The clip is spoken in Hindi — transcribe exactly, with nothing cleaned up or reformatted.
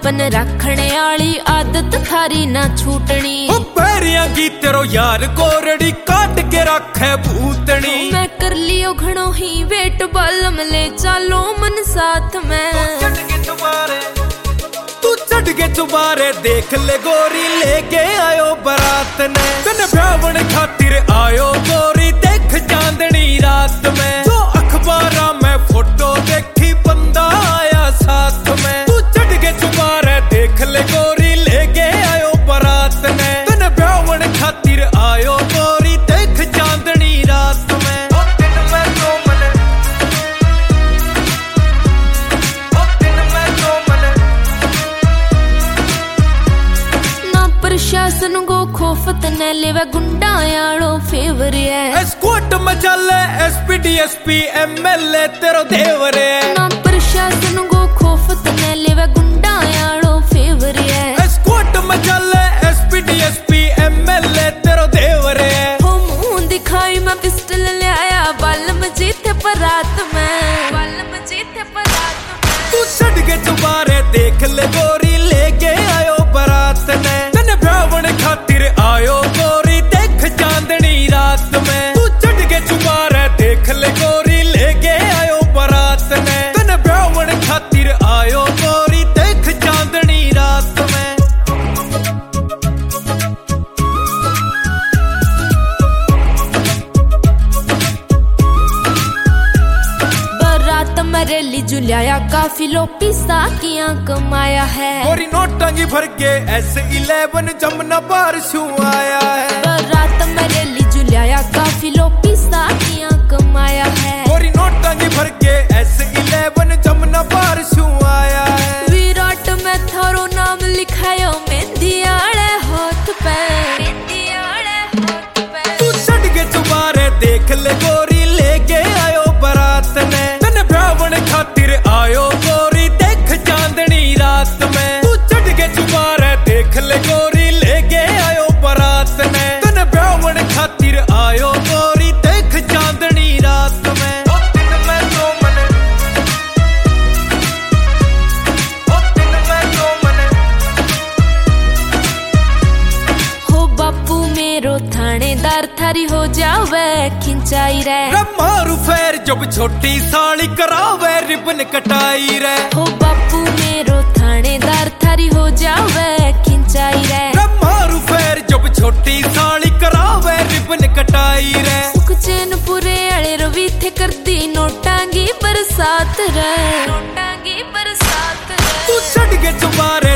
अपन रखने आली आदत थारी ना छूटनी। पैरिया की तेरो यार कोरड़ी काट के रखे भूतनी। मैं कर लियो घणो ही वेट बालम ले चालो मन साथ में। तू चढ़ के चुबारे देख ले गोरी लेके आयो बारात ने। तन ब्यावन खातिर आयो गोरी देख चांदनी रात में। जो अखबारा में फोटो देखी बंदा आया साथ में। तू चढ़ के चुबारे देख ले गोरी लेके आयो बारात ने। तन ब्यावन खातिर आयो गोरी देख चांदनी रात में। प्रशासन को खोफत न लेवे गुंडा यारो फेवर है। एस्कॉर्ट में चले एसपी डीएसपी एमएलए तेरो देवर है। ना प्रशासन को खोफत न लेवे गुंडा यारो फेवर है। एस्कॉर्ट में चले एसपी डीएसपी एमएलए तेरो देवर है। हो मुंह दिखाई मैं पिस्टल ले आया बालम जीते परात में। बालम जीते परात में। तू चढ़ के चुबारे देख ले गोरी लेके आयो बारात ने। खातिर आयो गोरी देख चांदनी रात में। तू चढ़ के चुबारे देख ले गोरी लेके आयो बारात ने। तन ब्यावन खातिर आयो गोरी देख चांदनी रात में। बारात मेरे ली जुलिया काफी लो पिसा किया कमाया है। गोरी नोटांगी भर के ऐसे इलेवन जमुना बारिशू आया है। बारात मेरे ली जुलिया काफी लो पिसा किया कमाया है। गोरी नोटांगी भर के ऐसे इलेवन जमुना बारिशू आया है। विराट में थारो नाम लिखायो मेहंदी आले हाथ पे। मेहंदी आले हाथ पे। तू चढ़ के चुबारे देख ले गोरी लेके आयो बारात ने। तन ब्यावन खातिर आयो गोरी देख चांदनी रात में। तू चढ़ के चुबारे देख ले गोरी लेके आयो बारात ने। तन ब्यावन खातिर आयो गोरी देख चांदनी रात में। हो बापू मेरो थानेदार थारी हो जावे खिंचाई रे। मारू फेर जब छोटी साली करावे रिबन कटाई रे। हो बापू मेरो थानेदार थारी हो जावे खिंचाई रे। मारू फेर जब छोटी साली करावे रिबन कटाई रे। सुखचैन पूरे अड़े रवि थे करती नोटांगी बरसात रे। नोटांगी बरसात रे। तू चढ़ के चुबारे